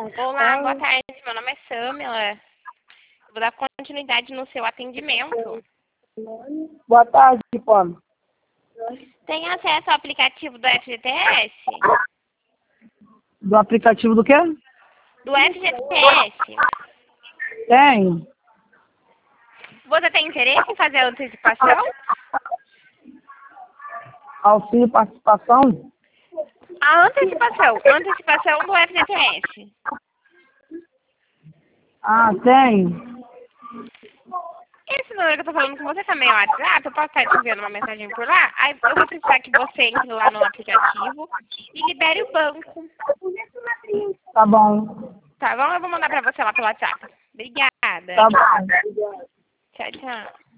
Olá, boa tarde. Meu nome é Samila. Vou dar continuidade no seu atendimento. Boa tarde, Paulo. Tem acesso ao aplicativo do FGTS? Do aplicativo do quê? Do FGTS. Tem. Você tem interesse em fazer a antecipação? Auxílio participação? A antecipação do FGTS. Ah, tem. Esse número que eu tô falando com você também é o WhatsApp, eu posso estar te enviando uma mensagem por lá? Aí eu vou precisar que você entre lá no aplicativo e libere o banco. Tá bom. Tá bom? Eu vou mandar pra você lá pelo WhatsApp. Obrigada. Tá bom. Tchau, tchau.